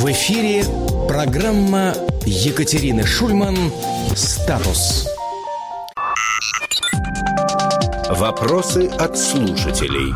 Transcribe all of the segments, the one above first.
В эфире программа Екатерины Шульман «Статус». Вопросы от слушателей.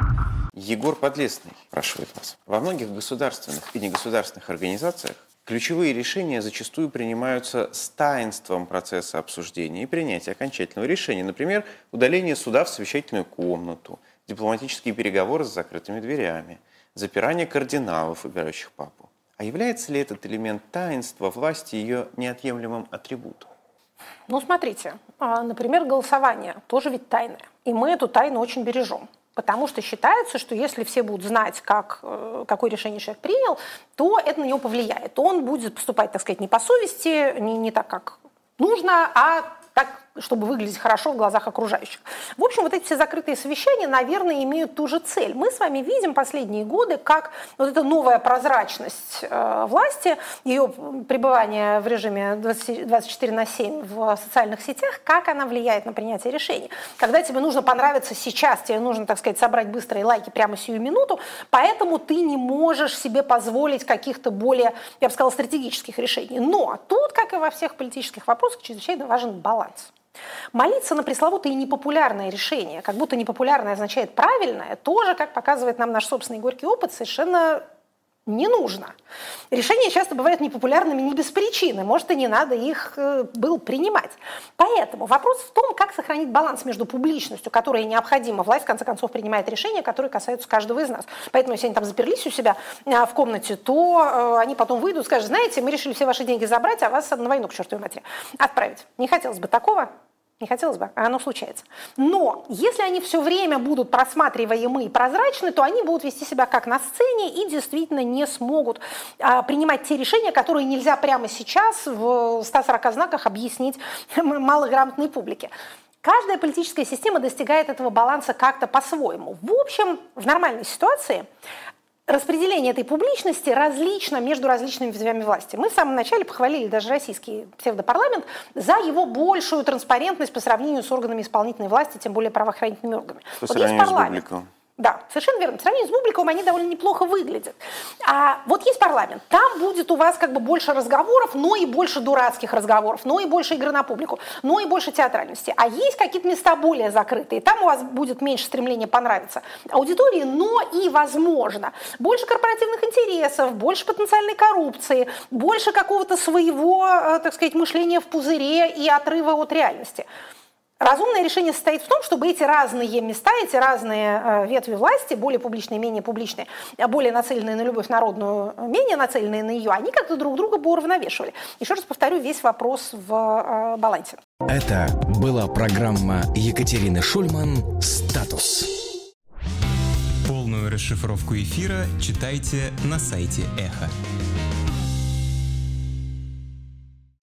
Егор Подлесный спрашивает вас. Во многих государственных и негосударственных организациях ключевые решения зачастую принимаются с таинством процесса обсуждения и принятия окончательного решения. Например, удаление суда в совещательную комнату, дипломатические переговоры с закрытыми дверями, запирание кардиналов, выбирающих папу. А является ли этот элемент таинства власти ее неотъемлемым атрибутом? Ну, смотрите, например, голосование тоже ведь тайное. И мы эту тайну очень бережем. Потому что считается, что если все будут знать, какое решение человек принял, то это на него повлияет. Он будет поступать, так сказать, не по совести, не так, как нужно, а так, чтобы выглядеть хорошо в глазах окружающих. В общем, вот эти все закрытые совещания, наверное, имеют ту же цель. Мы с вами видим последние годы, как вот эта новая прозрачность власти, ее пребывание в режиме 24/7 в социальных сетях, как она влияет на принятие решений. Когда тебе нужно понравиться сейчас, тебе нужно, так сказать, собрать быстрые лайки прямо сию минуту, поэтому ты не можешь себе позволить каких-то более, я бы сказала, стратегических решений. Но тут, как и во всех политических вопросах, чрезвычайно важен баланс. Молиться на пресловутые непопулярные решения, как будто непопулярное означает правильное, тоже, как показывает нам наш собственный горький опыт, совершенно не нужно. Решения часто бывают непопулярными не без причины, может, и не надо их было принимать. Поэтому вопрос в том, как сохранить баланс между публичностью, которая необходима. Власть, в конце концов, принимает решения, которые касаются каждого из нас. Поэтому, если они там заперлись у себя в комнате, то они потом выйдут и скажут: знаете, мы решили все ваши деньги забрать, а вас на войну к чертовой матери отправить. Не хотелось бы такого. Не хотелось бы, а оно случается. Но если они все время будут просматриваемы и прозрачны, то они будут вести себя как на сцене и действительно не смогут принимать те решения, которые нельзя прямо сейчас в 140 знаках объяснить малограмотной публике. Каждая политическая система достигает этого баланса как-то по-своему. В общем, в нормальной ситуации распределение этой публичности различно между различными ветвями власти. Мы в самом начале похвалили даже российский псевдопарламент за его большую транспарентность по сравнению с органами исполнительной власти, тем более правоохранительными органами. По сравнению с Бубликовым. Да, совершенно верно. По сравнению с Бубликовым они довольно неплохо выглядят. А вот есть парламент, там будет у вас как бы больше разговоров, но и больше дурацких разговоров, но и больше игры на публику, но и больше театральности. А есть какие-то места более закрытые, там у вас будет меньше стремления понравиться аудитории, но и, возможно, больше корпоративных интересов, больше потенциальной коррупции, больше какого-то своего, так сказать, мышления в пузыре и отрыва от реальности. Разумное решение состоит в том, чтобы эти разные места, эти разные ветви власти, более публичные, менее публичные, более нацеленные на любовь народную, менее нацеленные на ее, они как-то друг друга бы уравновешивали. Еще раз повторю, весь вопрос в балансе. Это была программа Екатерины Шульман «Статус». Полную расшифровку эфира читайте на сайте Эхо.